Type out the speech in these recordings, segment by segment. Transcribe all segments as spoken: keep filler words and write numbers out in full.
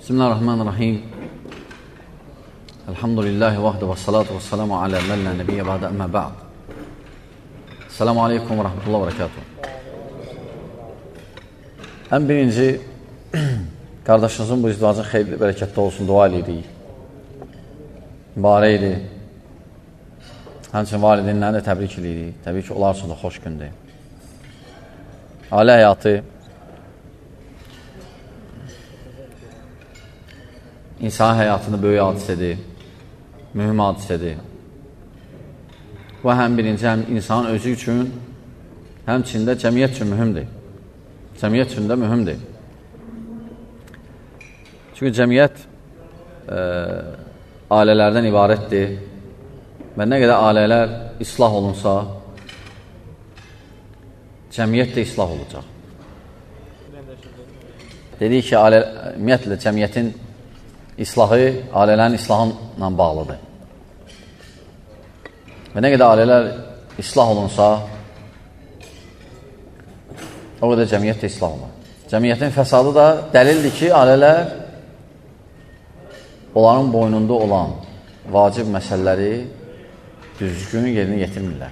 Bismillahirrahmanirrahim. Elhamdülillahi vahdə və salatu və salamu alə məllə nəbiyyə bədə əmmə bə'd. Selamu aleykum və rəhmətullah və rəkatuhu. Ən birinci, qardaşınızın bu izdivacın xeyirli, bərəkətli olsun, dua edirik. Mübarək idi. Həmçinin valideynlərini də təbrik edirik. Təbii ki, onlar üçün də xoş gündür. Ailə həyatı insan həyatında böyük hadisədir, mühüm hadisədir. Bu həm birinci, həm insanın özü üçün, həmçində cəmiyyət üçün mühümdür. Cəmiyyət üçün də mühümdür. Çünki cəmiyyət e, ailələrdən ibarətdir və nə qədər ailələr islah olunsa, cəmiyyət də islah olacaq. Dedik ki, ailə, ümumiyyətlə, cəmiyyətin İslahı ailələrin islahına bağlıdır. Və nə qədər ailələr islah olunsa, o qədər cəmiyyət də islah olur. Cəmiyyətin fəsadı da dəlildir ki, ailələr onların boynunda olan vacib məsələləri düzgün yerinə yetirmirlər.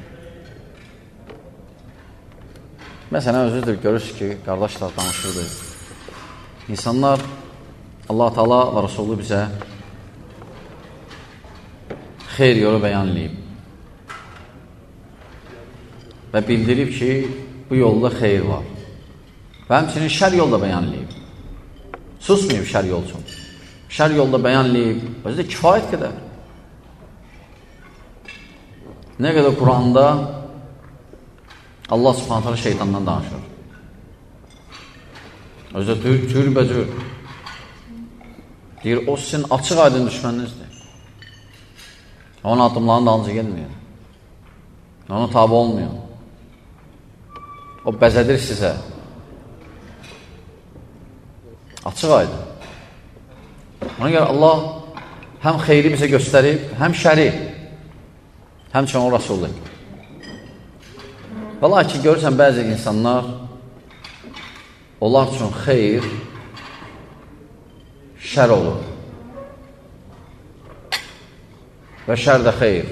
Məsələn, özüdür, görürsünüz ki, qardaşlar danışırdı. İnsanlar Allah Teala və Rasulü bizə xeyr yolu bəyan edib və bildirib ki, bu yolda xeyr var və həmçinin şər yolda bəyan edib. Susmayıb şər yol üçün. Şər yolda bəyan edib, özü də kifayət qədər. Nə qədər Quranda Allah Subhanahu taala şeytandan danışır. Özü də türbəcür. Deyir, o sizin açıq aydın düşməninizdir. Onun adımlarının dalınca gelmiyor. Ona tabi olmuyor. O bəzədir sizə. Açıq aydın. Ona görə Allah həm xeyri bizə göstərib, həm şəri, həmçinin o Rasulü. Və lakin görürsən, bəzi insanlar onlar üçün xeyr şər olur. Və şər də xeyr.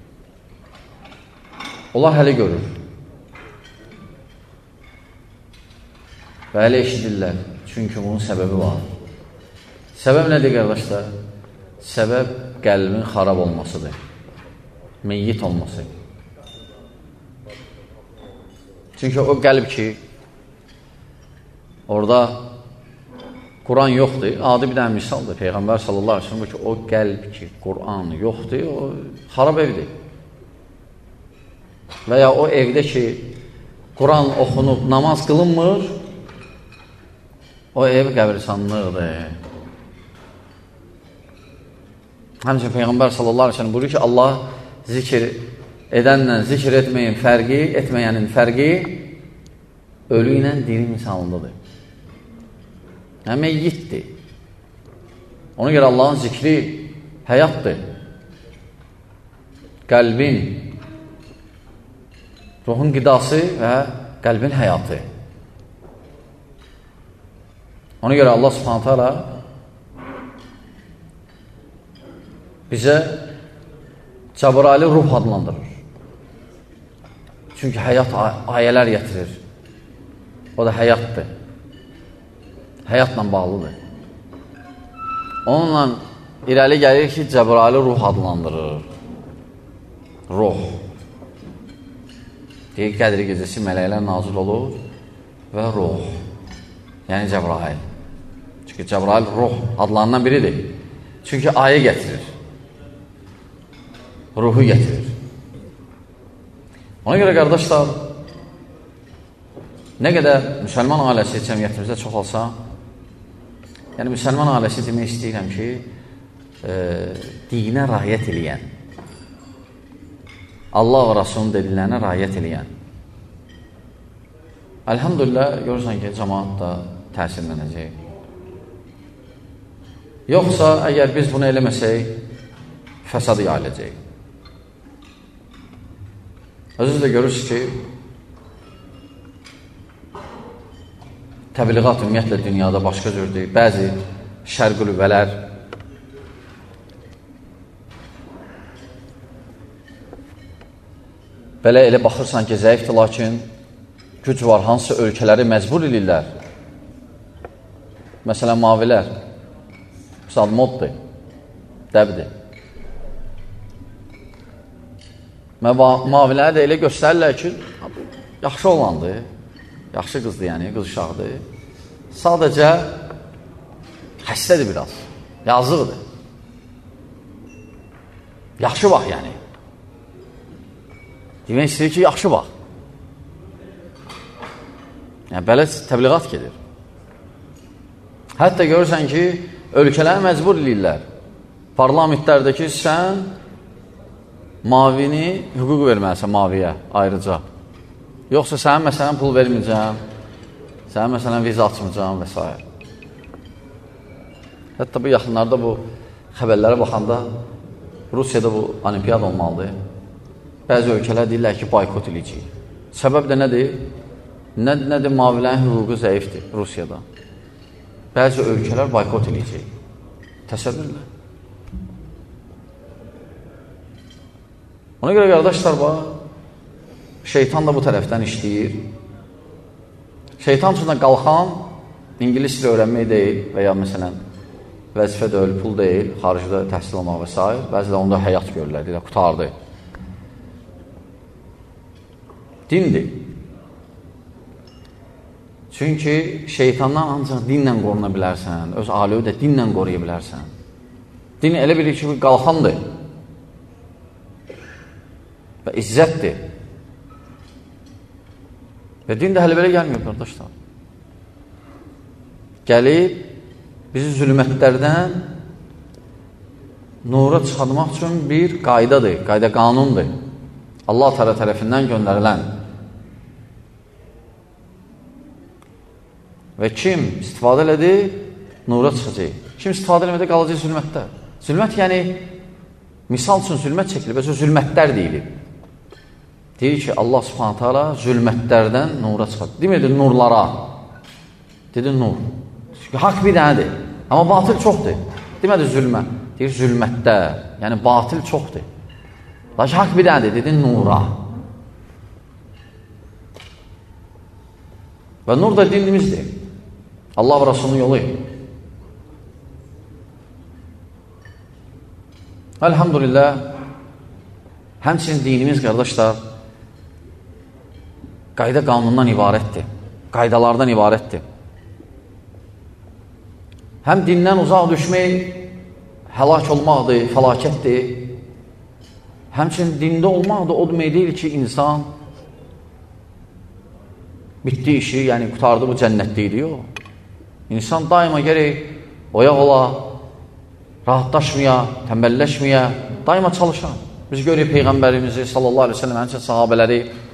Onlar hələ görür. Və hələ eşidirlər. Çünki bunun səbəbi var. Səbəb nədir, qardaşlar? Səbəb qəlbin xarab olmasıdır. Meyyit olması. Çünki o qəlb ki, orada Quran yoxdur. Adi bir dənə misaldır. Peyğəmbər sallallahu aleyhi ve sellem ki, o qəlb ki, Quran yoxdur, o xarab evdir. Və ya o evdə ki, Quran oxunub, namaz qılınmır, o ev qəbirstanlıqdır. Həmçinin Peyğəmbər sallallahu aleyhi ve sellem buyurur ki, Allah zikir edənlə zikir etməyin fərqi, etməyənin fərqi ölü ilə diri misalındadır. Yəni, meyyitdir. Ona görə Allahın zikri həyatdır. Qəlbin, ruhun qidası və qəlbin həyatı. Ona görə Allah Subhanahu taala bizə Cəbraili ruh adlandırır. Çünki həyat ayələr gətirir. O da həyatdır. Həyatla bağlıdır. Onunla irəli gəlir ki, Cəbraili ruh adlandırır. Ruh. Deyir, qədri gecəsi mələklər nazil olur və ruh. Yəni Cəbrail. Çünki Cəbrail ruh adlarından biridir. Çünki ayə gətirir. Ruhu gətirir. Ona görə, qardaşlar, nə qədər müsəlman ailəsi cəmiyyətimizdə çox olsa, yəni müsəlman ailəsi demək istəyirəm ki, e, dinə rayət eləyən, Allah və Rasulun dediklərinə rayət eləyən. Əlhamdülillah, görürsən ki, cəmaat da təsirlənəcək. Yoxsa, əgər biz bunu eləməsək, fəsadı yayılacaq. Özünüz də görürsünüz ki, təbliğat ümumiyyətlə dünyada başqa cürdür. Bəzi şərq qüvvələr. Belə elə baxırsan ki, zəifdir, lakin güc var, hansı ölkələri məcbur edirlər. Məsələn, mavilər. Misal, moddur, dəbdir. Maviləri də elə göstərirlər ki, yaxşı olandır, yaxşı qızdır, yəni, qız uşaqdır. Sadəcə xəstədir biraz, yazıqdır. Yaxşı bax, yəni. Demək istəyir ki, yaxşı bax. Yəni, belə təbliğat gedir. Hətta görürsən ki, ölkələri məcbur edirlər. Parlamentlərdəki sən mavini hüquq verməlisən maviyə ayrıca. Yoxsa sənin məsələn pul verməyəcəm, sənin məsələn viza açmayacam və s. Hətta bu yaxınlarda bu xəbərlərə baxanda Rusiyada bu olimpiyat olmalıdır. Bəzi ölkələr deyirlər ki, boykot edəcək. Səbəb də nədir? Nə, nədir? Mavilərin hüququ zəifdir Rusiyada. Bəzi ölkələr boykot edəcək. Təsəvvürlə. Ona görə qardaşlar, şeytan da bu tərəfdən işləyir. Şeytan üçün də qalxan İngilis dili öyrənmək deyil və ya məsələn vəzifə deyil, pul deyil, xaricdə təhsil olmaq və s. Bəzi də onda həyat görürlər, deyil, qutardı. Dindir. Çünki şeytandan ancaq dinlə qoruna bilərsən, öz alimi də dinlə qoruya bilərsən. Din elə bilir ki, qalxandır və izzətdir. Və din də hələ belə gəlmiyor, qardaşlar. Gəlib, bizi zülmətlərdən nura çıxartmaq üçün bir qaydadır, qayda qanundur. Allah Teala tərəfindən göndərilən. Və kim istifadə elədi, nura çıxacaq. Kim istifadə eləmədə qalacaq zülmətdə. Zülmət yəni, misal üçün zülmət çəkilir, bəs o zülmətlər deyilir. Deyir ki, Allah Subhanahu Taala zülmətlərdən nura çıxartır. Demədi nurlara. Dedi nur. Çünki haqq bir dənədir. Amma batıl çoxdur. Demədi zülmə. Deyir zülmətdə. Yəni batıl çoxdur. Lakin haqq bir dənədir. Dedi nura. Və nur da dinimizdir. Allah və Rasulunun yolu. Elhamdülillah, həmçinin dinimiz, qardaşlar, qayda qanundan ibarətdir. Qaydalardan ibarətdir. Həm dindən uzaq düşmək həlak olmaqdır, fəlakətdir. Həmçinin dində olmaq da o demək deyil ki, insan bitdi işi, yəni qutardı bu cənnətdəydi, yox. İnsan daima gərək oyaq ola, rahatlaşmaya, təmbəlləşməyə, daima çalışan. Biz görürük Peyğəmbərimizi sallallahu aleyhi ve sellem, həmçə sahabələri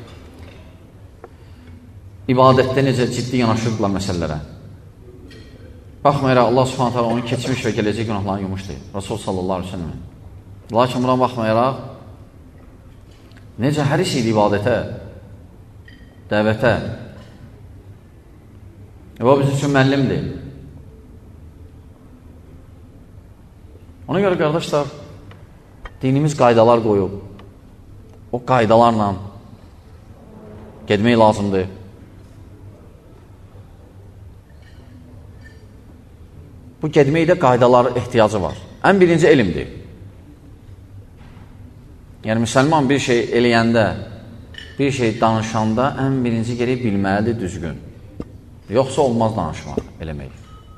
ibadətdə necə ciddi yanaşırdılar məsələlərə. Baxmayaraq Allah subhanət hələ onun keçmiş və gələcək günahlarını yumuşdur. Rasul sallallahu aleyhi ve sellem. Lakin buna baxmayaraq necə həris idi ibadətə, dəvətə. Və o bizim üçün müəllimdir. Ona görə qardaşlar, dinimiz qaydalar qoyub. O qaydalarla gedmək lazımdır. Bu gedməkdə qaydalar ehtiyacı var. Ən birinci elmdir. Yəni, müsəlman bir şey eləyəndə, bir şey danışanda ən birinci gerək bilməlidir düzgün. Yoxsa olmaz danışmaq, eləmək.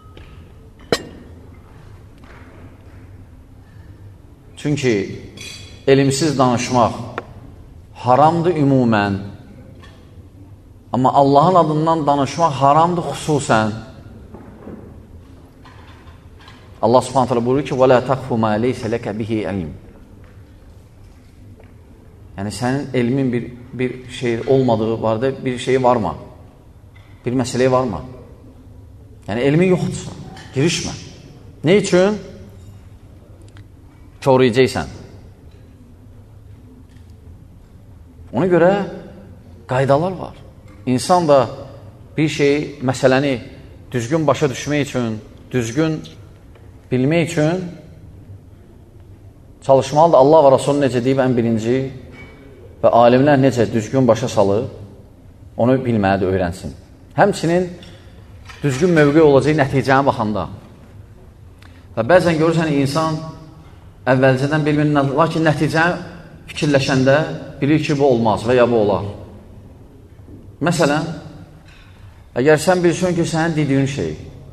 Çünki elmsiz danışmaq haramdır ümumən, amma Allahın adından danışmaq haramdır xüsusən. Allah subhanət hələ buyurur ki, وَلَا تَقْفُ مَا لَيْسَ لَكَ بِهِ عِلْمٍ. Yəni, sənin elmin bir, bir şey olmadığı vardı, bir şeyi varma. Bir məsələyə varma. Yəni, elmin yoxdursa, girişmə. Ne üçün? Koruyacaqsən. Ona görə qaydalar var. İnsan da bir şeyi, məsələni düzgün başa düşmək üçün, düzgün bilmək üçün çalışmalıdır. Allah və Rasulun necə deyib ən birinci və alimlər necə düzgün başa salır, onu bilməlidir, öyrənsin. Həmçinin düzgün mövqe olacaq nəticəyə baxanda. Və bəzən görürsən, insan əvvəlcədən bilmir, lakin nəticəni fikirləşəndə bilir ki, bu olmaz və ya bu olar. Məsələn, əgər sən bilsən ki, sənin dediyin şey,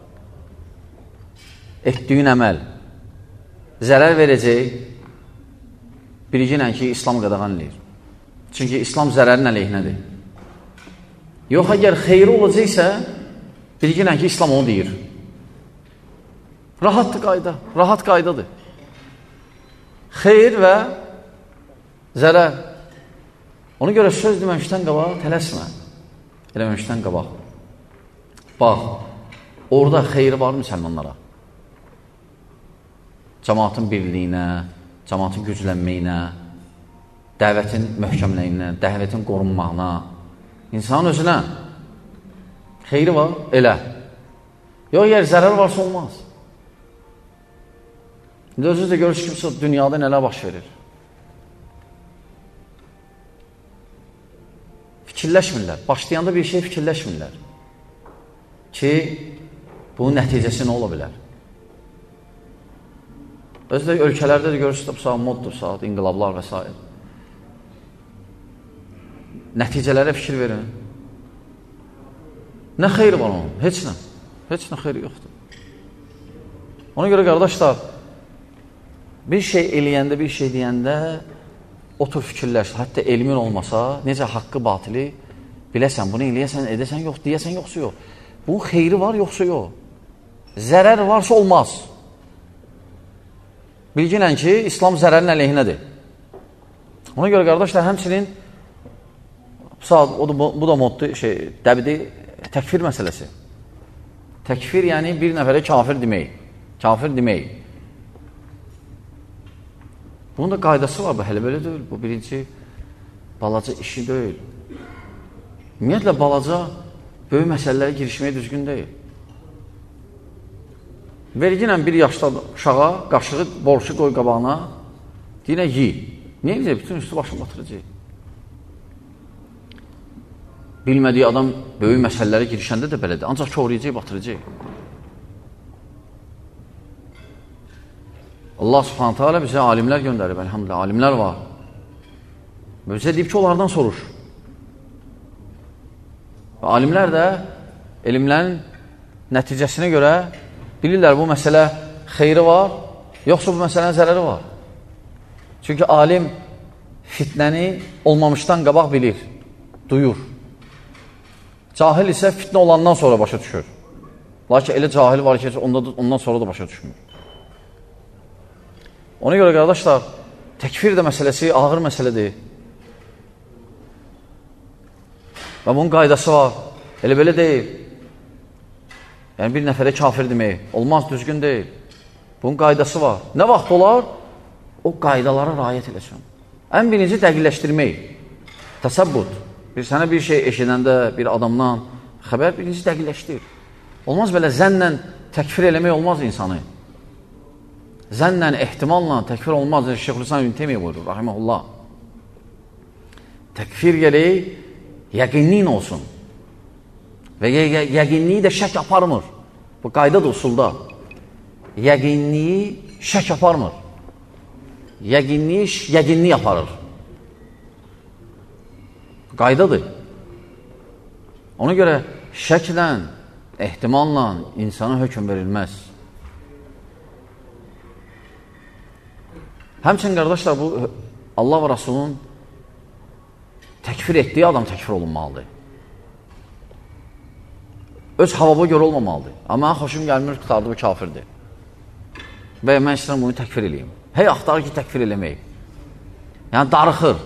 etdiyin əməl zərər verəcək, bilginən ki, İslam qadağan eləyir. Çünki İslam zərərin əleyhinədir. Yox, əgər xeyri olacaqsa, bilginən ki, İslam onu deyir. Rahatdır qayda, rahat qaydadır. Xeyr və zərər. Ona görə söz deməmişdən qabaq tələsmə. Eləməmişdən qabaq. Bax, orada xeyri var müsəlmanlara. Cəmaatın birliyinə, cəmaatın güclənməyinə, dəvətin möhkəmləyinə, dəvətin qorunmağına, insanın özünə xeyri var, elə. Yox, yer zərər varsa olmaz. İndi özünüz də görürsünüz ki, dünyada nələr baş verir. Fikirləşmirlər. Başlayanda bir şey fikirləşmirlər. Ki, bunun nəticəsi nə ola bilər? Özü də ölkələrdə də görürsünüz, bu saat moddur, saat inqilablar və s. Nəticələrə fikir verin. Nə xeyri var onun? Heç nə. Heç nə xeyri yoxdur. Ona görə qardaşlar, bir şey eləyəndə, bir şey deyəndə otur fikirləş, hətta elmin olmasa, necə haqqı, batili biləsən, bunu eləyəsən, edəsən, yox, deyəsən, yoxsa yox. Bunun xeyri var, yoxsa yox. Zərər varsa olmaz. Bilginən ki, İslam zərərin əleyhinədir. Ona görə qardaşlar, həmçinin bu da moddur, şey, dəbidi təkfir məsələsi. Təkfir, yəni bir nəfərə kafir demək. Kafir demək. Bunun da qaydası var, bu hələ belə deyil. Bu birinci balaca işi deyil. Ümumiyyətlə, balaca böyük məsələlərə girişməyə düzgün deyil. Verginlə bir yaşda uşağa qaşığı, borçu qoy qabağına, deyinə yi. Niyə deyəcək? Bütün üstü başını batıracaq. Bilmədiyi adam böyük məsələlərə girişəndə də belədir. Ancaq koruyacaq, batıracaq. Allah subhanətə alə bizə alimlər göndərib, əlhamdülillah, alimlər var. Bizə deyib ki, onlardan soruş. Və alimlər də elmlərin nəticəsinə görə bilirlər bu məsələ xeyri var, yoxsa bu məsələnin zərəri var. Çünki alim fitnəni olmamışdan qabaq bilir, duyur. Cahil isə fitnə olandan sonra başa düşür. Lakin elə cahil var ki, ondan sonra da başa düşmür. Ona görə qardaşlar, təkfir də məsələsi ağır məsələdir. Və bunun qaydası var. Elə belə deyil. Yəni bir nəfərə kafir demək. Olmaz, düzgün deyil. Bunun qaydası var. Nə vaxt olar? O qaydalara rayət eləsin. Ən birinci dəqiqləşdirmək. Təsəbbut. Bir sənə bir şey eşidəndə, bir adamdan xəbər birinci dəqiqləşdir. Olmaz belə zənnlə təkfir eləmək olmaz insanı. Zənnlə, ehtimalla təkfir olmaz. Şeyxülislam İbn Teymiyyə buyurur, rahiməhullah. Təkfir gələk, yəqinliyin olsun. Və yəqinliyi də şək aparmır. Bu qaydadır usulda. Yəqinliyi şək aparmır. Yəqinliyi yəqinli aparır. Qaydadır. Ona görə şəklə, ehtimalla insana hökm verilməz. Həmçinin qardaşlar, bu Allah və Rasulun təkfir etdiyi adam təkfir olunmalıdır. Öz havaba görə olmamalıdır. Amma mən xoşum gəlmir, tutardı bu kafirdir. Və mən istəyirəm bunu təkfir eləyim. Hey, axtarır ki, təkfir eləmək. Yəni, darıxır.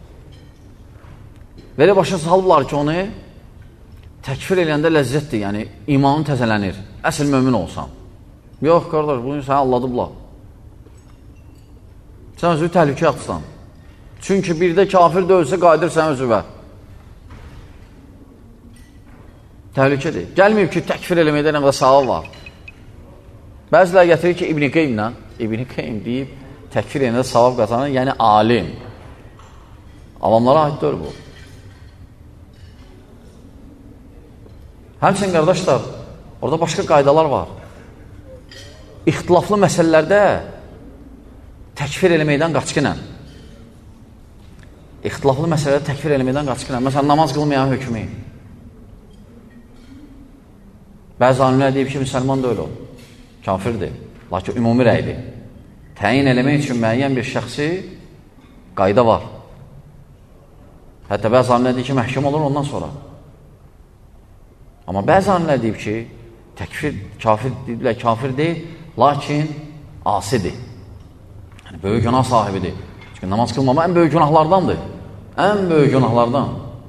Belə başa salıblar ki, onu təkfir eləyəndə ləzzətdir. Yəni, imanın təzələnir. Əsl mömin olsan. Yox, qardaş, bunu sənə alladıblar. Sən özü təhlükə atsan. Çünki bir də kafir də ölsə, qaydır sən özüvə. Təhlükədir. Gəlməyib ki, təkfir eləməkdə nə qədər savab var. Bəzilər gətirir ki, İbn-i Qeymlə, İbn-i Qeym deyib, təkfir edəndə savab qazanır, yəni alim. Avamlara aiddir bu. Həmçinin, qardaşlar, orada başqa qaydalar var. İxtilaflı məsələlərdə təkfir eləməkdən qaçqınən. İxtilaflı məsələlərdə təkfir eləməkdən qaçqınən. Məsələn, namaz qılmayan hökmü. Bəzi alimlər deyib ki, müsəlman da öyle ol. Kafirdir. Lakin ümumi rəydir. Təyin eləmək üçün müəyyən bir şəxsi qayda var. Hətta bəzi alimlər deyib ki, məhkum olur ondan sonra. Amma bəzi alimlər deyib ki, təkfir, kafir deyiblər, kafir deyil, lakin asidir. Yəni, böyük günah sahibidir. Çünki namaz qılmama ən böyük günahlardandır. Ən böyük günahlardan.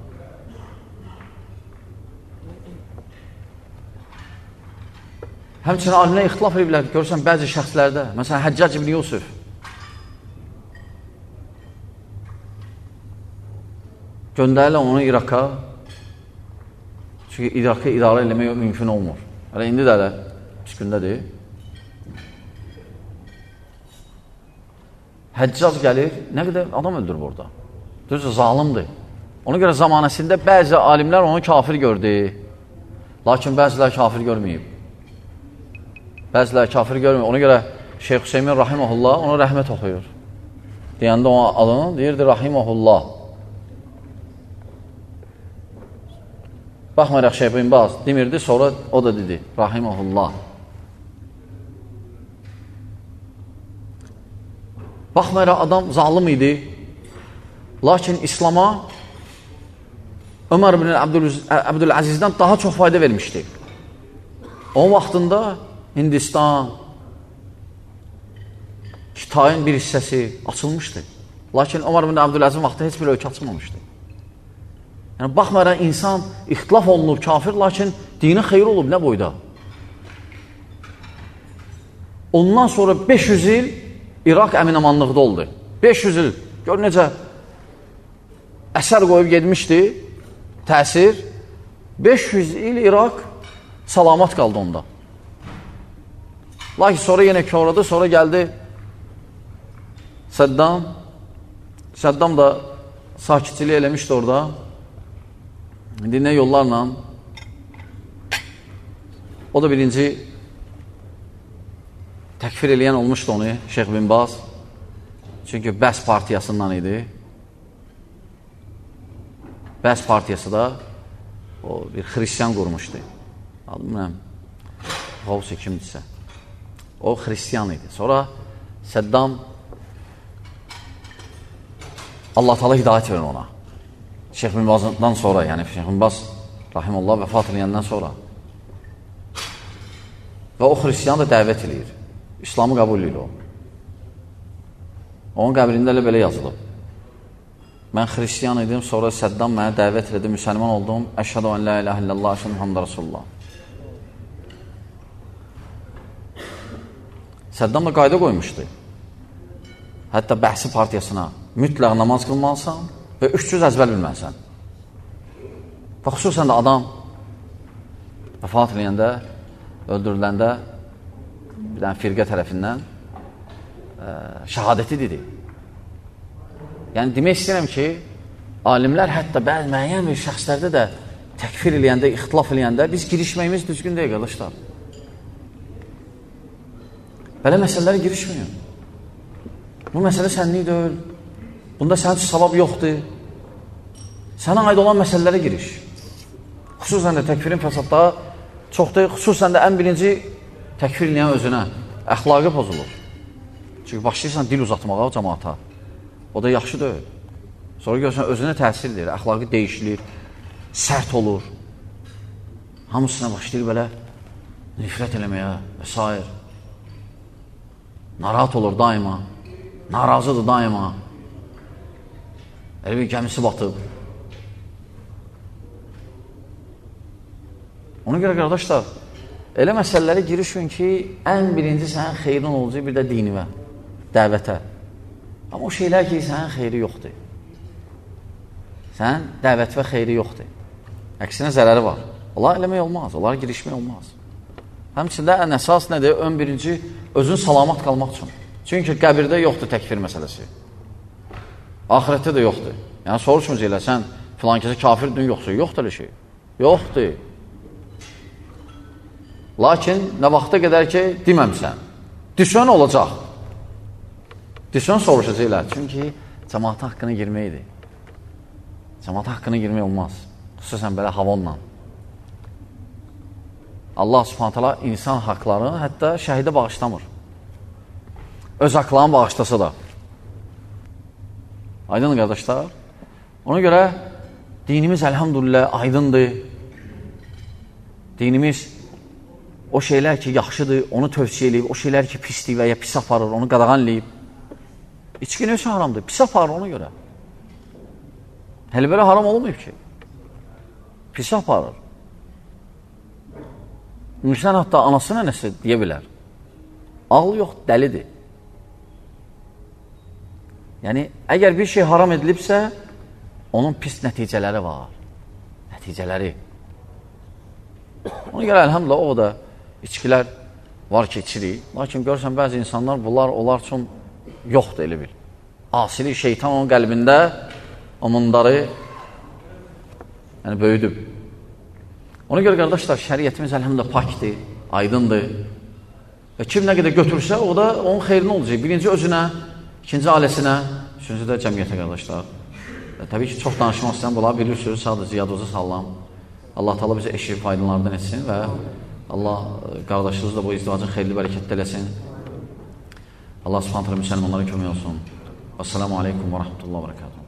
Həmçinin alimlər ixtilaf ediblər, görürsən bəzi şəxslərdə, məsələn, Həccac ibn Yusuf. Göndərirlər onu İraqa, çünki İraqı idarə eləmək mümkün olmur. Hələ indi də elə pis gündədir. Həccac gəlir, nə qədər adam öldürür burada. Düzdür, zalimdir. Ona görə zamanəsində bəzi alimlər onu kafir gördü. Lakin bəzilər kafir görməyib. Bəzilər kafir görməyib. Ona görə Şeyx Hüseymin Rahiməhullah ona rəhmət oxuyur. Deyəndə ona adını deyirdi Rahiməhullah. Baxmayaraq Şeyx bin Baz demirdi, sonra o da dedi Rahiməhullah. Baxmayaraq adam zalim idi. Lakin İslama Ömər bin Abdülazizdən daha çox fayda vermişdi. O vaxtında Hindistan, Kitayın bir hissəsi açılmışdı. Lakin Ömər bin Abdülazizin vaxtı heç bir ölkə açılmamışdı. Yəni, baxmayaraq insan ixtilaf olunur, kafir, lakin dini xeyir olub, nə boyda? Ondan sonra beş yüz il İraq əmin-amanlıqda oldu. beş yüz il, gör necə əsər qoyub gedmişdi, təsir. beş yüz il İraq salamat qaldı onda. Lakin sonra yenə kövrədi, sonra gəldi Səddam. Səddam da sakitçiliyi eləmişdi orada. İndi nə yollarla? O da birinci təkfir eləyən olmuşdu onu, Şeyx bin Baz. Çünki Bəs partiyasından idi. Bəs partiyası da o bir xristiyan qurmuşdu. Adım bilməm, Qavsi kimdirsə. O xristiyan idi. Sonra Səddam Allah Teala hidayət verir ona. Şeyx bin Bazdan sonra, yəni Şeyx bin Baz Rahimullah vəfat eləyəndən sonra. Və o xristiyan da dəvət eləyir. İslamı qəbul edir o. Onun qəbrində elə belə yazılıb. Mən xristiyan idim, sonra Səddam mənə dəvət elədi, müsəlman oldum. Əşhədu ən la ilahə illallah, əşhədu Muhammed Rasulullah. Səddam da qayda qoymuşdu. Hətta Bəhsi partiyasına mütləq namaz qılmalısan və üç cüz əzbəl bilməlisən. Və xüsusən də adam vəfat eləyəndə, öldürüləndə bir dənə firqə tərəfindən ə, şəhadəti dedi. Yəni, demək istəyirəm ki, alimlər hətta bəzi müəyyən bir şəxslərdə də təkfir eləyəndə, ixtilaf eləyəndə biz girişməyimiz düzgün deyil, qardaşlar. Belə məsələlərə girişməyin. Bu məsələ sənlik deyil. Bunda sənin üçün savab yoxdur. Sənə aid olan məsələlərə giriş. Xüsusən də təkfirin fəsadları çoxdur. Xüsusən də ən birinci təkfir eləyən özünə. Əxlaqı pozulur. Çünki başlayırsan dil uzatmağa o cəmaata. O da yaxşı deyil. Sonra görürsən, özünə təsir edir, əxlaqı dəyişilir, sərt olur. Hamısına başlayır belə nifrət eləməyə və s. Narahat olur daima, narazıdır daima. Elə bir gəmisi batıb. Ona görə qardaşlar, elə məsələlərə girişin ki, ən birinci sənin xeyrin olacaq, bir də dinivə, dəvətə. Amma o şeylər ki, sənin xeyri yoxdur. Sənin dəvət və xeyri yoxdur. Əksinə zərəri var. Onlar eləmək olmaz, onlara girişmək olmaz. Həmçində ən əsas nədir? Ön birinci, özün salamat qalmaq üçün. Çünki qəbirdə yoxdur təkfir məsələsi. Ahirətdə də yoxdur. Yəni, soruşmayacaq elə, sən filan kəsə kafirdin, yoxsa, yoxdur elə şey. Yoxdur. Lakin, nə vaxta qədər ki, deməmsən. Düşən olacaq. Düşən soruşacaq elə. Çünki cəmaata haqqına girməkdir. Cəmaata haqqına girmək olmaz. Xüsusən belə havonla. Allah subhanət hala insan haqlarını hətta şəhidə bağışlamır. Öz haqlarını bağışlasa da. Aydın qardaşlar. Ona görə dinimiz əlhamdülillah aydındır. Dinimiz o şeylər ki, yaxşıdır, onu tövsiyə eləyib, o şeylər ki, pisdir və ya pis aparır, onu qadağan eləyib. İçki neysə haramdır, pis aparır ona görə. Hələ belə haram olmayıb ki. Pis aparır. İnsan hətta anasına nəsə deyə bilər. Ağlı yox, dəlidir. Yəni, əgər bir şey haram edilibsə, onun pis nəticələri var. Nəticələri. Ona görə, əlhamdülillah, o da içkilər var ki, içirik. Lakin görürsən, bəzi insanlar, bunlar onlar üçün yoxdur, elə bil. Asili şeytan onun qəlbində o mundarı yəni, böyüdüb. Ona görə, qardaşlar, şəriyyətimiz əlhamdülillah pakdir, aydındır. Və kim nə qədər götürsə, o da onun xeyrinə olacaq. Birinci özünə, ikinci ailəsinə, üçüncü də cəmiyyətə, qardaşlar. Və təbii ki, çox danışmaq istəyən bunlar bilirsiniz, sadəcə yadınıza sallam. Allah Teala bizə eşib faydalardan etsin və Allah qardaşınızı da bu izdivacın xeyirli bərəkətdə eləsin. Allah subhanətlə müsəlmanlara kömək olsun. Esselamu aleykum və rəhmətullah və bərəkatuhu.